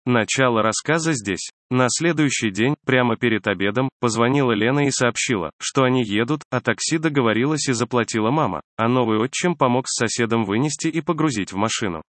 Начало рассказа здесь. На следующий день, прямо перед обедом, позвонила Лена и сообщила, что они едут, а такси договорилась и заплатила мама, а новый отчим помог с соседом вынести и погрузить в машину.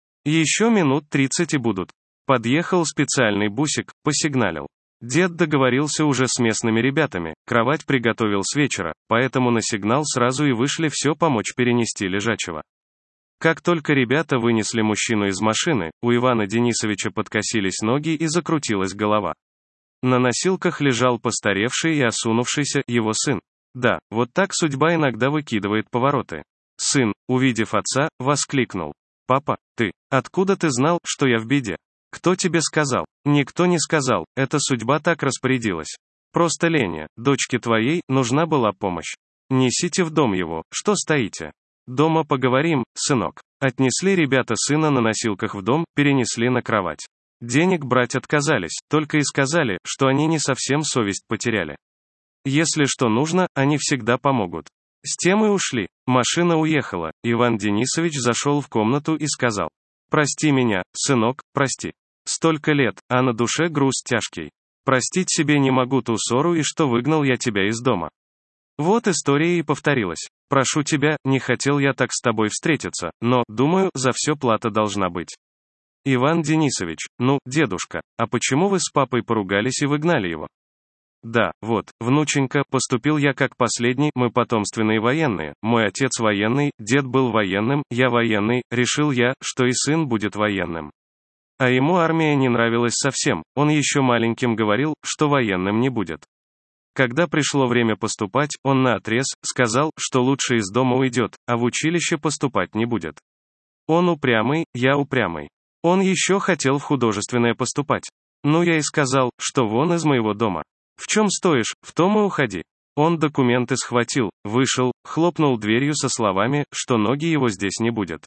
Еще минут 30 и будут. Подъехал специальный бусик, посигналил. Дед договорился уже с местными ребятами, кровать приготовил с вечера, поэтому на сигнал сразу и вышли все помочь перенести лежачего. Как только ребята вынесли мужчину из машины, у Ивана Денисовича подкосились ноги и закрутилась голова. На носилках лежал постаревший и осунувшийся его сын. Да, вот так судьба иногда выкидывает повороты. Сын, увидев отца, воскликнул: «Папа, откуда ты знал, что я в беде? Кто тебе сказал?» «Никто не сказал, это судьба так распорядилась. Просто Лене, дочке твоей, нужна была помощь. Несите в дом его, что стоите? Дома поговорим, сынок». Отнесли ребята сына на носилках в дом, перенесли на кровать. Денег брать отказались, только и сказали, что они не совсем совесть потеряли. Если что нужно, они всегда помогут. С тем и ушли. Машина уехала, Иван Денисович зашел в комнату и сказал: «Прости меня, сынок, прости. Столько лет, а на душе груз тяжкий. Простить себе не могу ту ссору и что выгнал я тебя из дома. Вот история и повторилась. Прошу тебя, не хотел я так с тобой встретиться, но, думаю, за все плата должна быть». Иван Денисович: «Ну, дедушка, а почему вы с папой поругались и выгнали его?» «Да, вот, внученька, поступил я как последний, мы потомственные военные, мой отец военный, дед был военным, я военный, решил я, что и сын будет военным. А ему армия не нравилась совсем, он еще маленьким говорил, что военным не будет. Когда пришло время поступать, он наотрез сказал, что лучше из дома уйдет, а в училище поступать не будет. Он упрямый, я упрямый. Он еще хотел в художественное поступать. Ну я и сказал, что вон из моего дома. В чем стоишь, в том и уходи». Он документы схватил, вышел, хлопнул дверью со словами, что ноги его здесь не будет.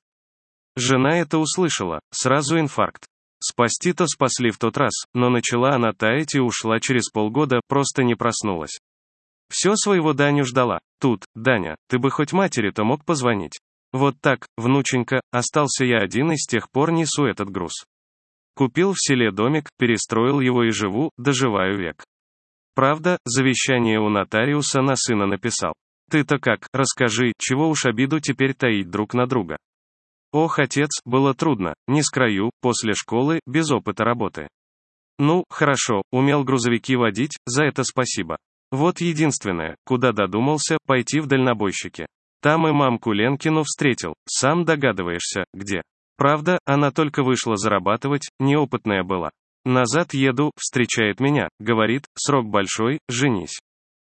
Жена это услышала, сразу инфаркт. Спасти-то спасли в тот раз, но начала она таять и ушла через полгода, просто не проснулась. Все своего Даню ждала. Тут: «Даня, ты бы хоть матери-то мог позвонить». Вот так, внученька, остался я один и с тех пор несу этот груз. Купил в селе домик, перестроил его и живу, доживаю век. Правда, завещание у нотариуса на сына написал. Ты-то как, расскажи, чего уж обиду теперь таить друг на друга. Ох, отец, было трудно, не скрою, после школы, без опыта работы. Ну, хорошо, умел грузовики водить, за это спасибо. Вот единственное, куда додумался, пойти в дальнобойщики. Там и мамку Ленкину встретил, сам догадываешься, где. Правда, она только вышла зарабатывать, неопытная была. Назад еду, встречает меня, говорит: «Срок большой, женись».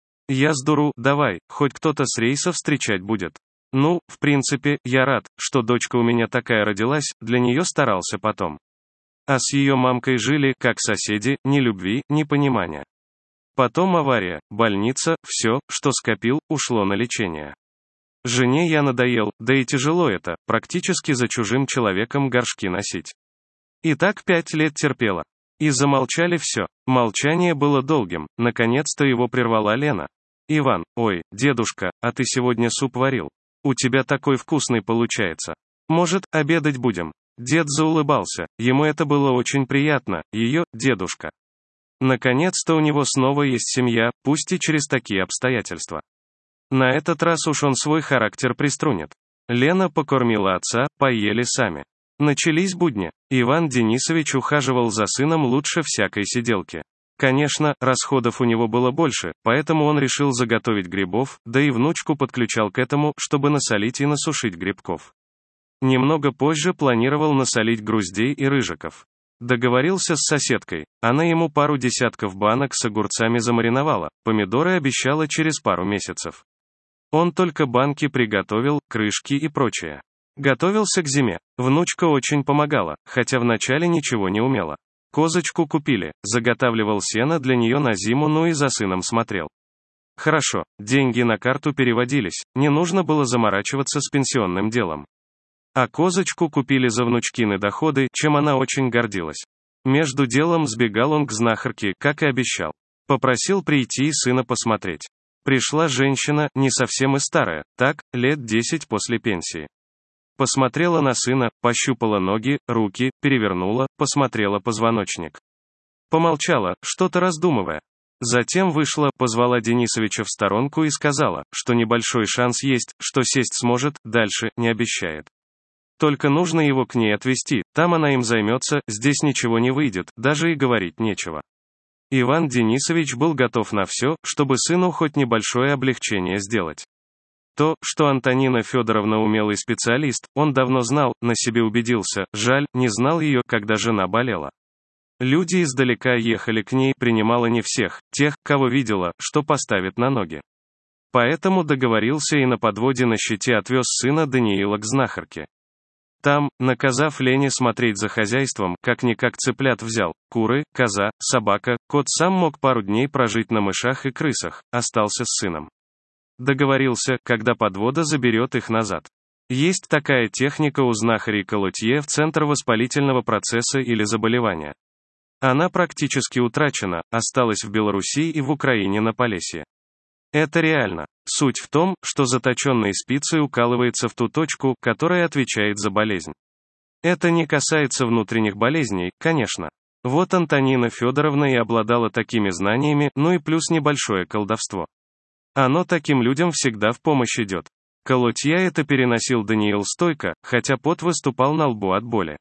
Я с дуру: «Давай, хоть кто-то с рейса встречать будет». Ну, в принципе, я рад, что дочка у меня такая родилась, для нее старался потом. А с ее мамкой жили, как соседи, ни любви, ни понимания. Потом авария, больница, все, что скопил, ушло на лечение. Жене я надоел, да и тяжело это, практически за чужим человеком горшки носить. И так 5 лет терпела. И замолчали все. Молчание было долгим, наконец-то его прервала Лена. «Иван, ой, дедушка, а ты сегодня суп варил? У тебя такой вкусный получается. Может, обедать будем?» Дед заулыбался, ему это было очень приятно, ее, дедушка. Наконец-то у него снова есть семья, пусть и через такие обстоятельства. На этот раз уж он свой характер приструнит. Лена покормила отца, поели сами. Начались будни. Иван Денисович ухаживал за сыном лучше всякой сиделки. Конечно, расходов у него было больше, поэтому он решил заготовить грибов, да и внучку подключал к этому, чтобы насолить и насушить грибков. Немного позже планировал насолить груздей и рыжиков. Договорился с соседкой, она ему пару десятков банок с огурцами замариновала, помидоры обещала через пару месяцев. Он только банки приготовил, крышки и прочее. Готовился к зиме. Внучка очень помогала, хотя вначале ничего не умела. Козочку купили, заготавливал сено для нее на зиму, ну и за сыном смотрел. Хорошо, деньги на карту переводились, не нужно было заморачиваться с пенсионным делом. А козочку купили за внучкины доходы, чем она очень гордилась. Между делом сбегал он к знахарке, как и обещал. Попросил прийти и сына посмотреть. Пришла женщина, не совсем и старая, так, лет 10 после пенсии. Посмотрела на сына, пощупала ноги, руки, перевернула, посмотрела позвоночник. Помолчала, что-то раздумывая. Затем вышла, позвала Денисовича в сторонку и сказала, что небольшой шанс есть, что сесть сможет, дальше не обещает. Только нужно его к ней отвезти, там она им займется, здесь ничего не выйдет, даже и говорить нечего. Иван Денисович был готов на все, чтобы сыну хоть небольшое облегчение сделать. То, что Антонина Федоровна умелый специалист, он давно знал, на себе убедился, жаль, не знал ее, когда жена болела. Люди издалека ехали к ней, принимала не всех, тех, кого видела, что поставит на ноги. Поэтому договорился и на подводе на щите отвез сына Даниила к знахарке. Там, наказав Лене смотреть за хозяйством, как-никак цыплят взял, куры, коза, собака, кот сам мог пару дней прожить на мышах и крысах, остался с сыном. Договорился, когда подвода заберет их назад. Есть такая техника у знахарей Колотье в центр воспалительного процесса или заболевания. Она практически утрачена, осталась в Белоруссии и в Украине на Полесье. Это реально. Суть в том, что заточенной спицей укалывается в ту точку, которая отвечает за болезнь. Это не касается внутренних болезней, конечно. Вот Антонина Федоровна и обладала такими знаниями, ну и плюс небольшое колдовство. Оно таким людям всегда в помощь идет. Колотья это переносил Даниил стойко, хотя пот выступал на лбу от боли.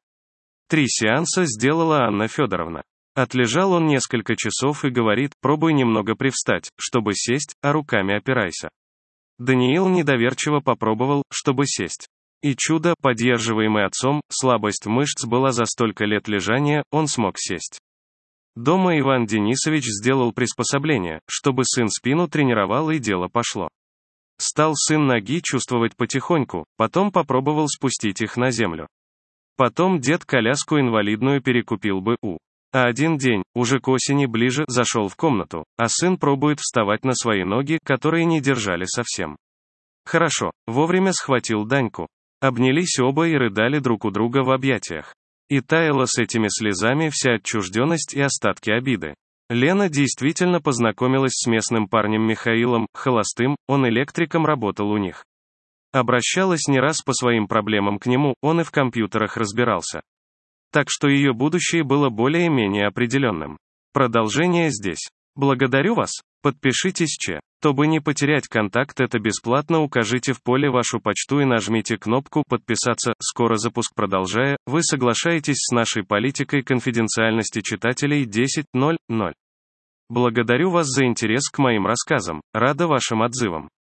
3 сеанса сделала Анна Федоровна. Отлежал он несколько часов и говорит, пробуй немного привстать, чтобы сесть, а руками опирайся. Даниил недоверчиво попробовал, чтобы сесть. И чудо, поддерживаемый отцом, слабость мышц была за столько лет лежания, он смог сесть. Дома Иван Денисович сделал приспособление, чтобы сын спину тренировал и дело пошло. Стал сын ноги чувствовать потихоньку, потом попробовал спустить их на землю. Потом дед коляску инвалидную перекупил бы у. А один день, уже к осени ближе, зашел в комнату, а сын пробует вставать на свои ноги, которые не держали совсем. Хорошо, вовремя схватил Даньку. Обнялись оба и рыдали друг у друга в объятиях. И таяла с этими слезами вся отчужденность и остатки обиды. Лена действительно познакомилась с местным парнем Михаилом, холостым, он электриком работал у них. Обращалась не раз по своим проблемам к нему, он и в компьютерах разбирался. Так что ее будущее было более-менее определенным. Продолжение здесь. Благодарю вас. Подпишитесь, чтобы не потерять контакт, это бесплатно, укажите в поле вашу почту и нажмите кнопку «Подписаться», скоро запуск. Продолжая, вы соглашаетесь с нашей политикой конфиденциальности читателей 10.00. Благодарю вас за интерес к моим рассказам, рада вашим отзывам.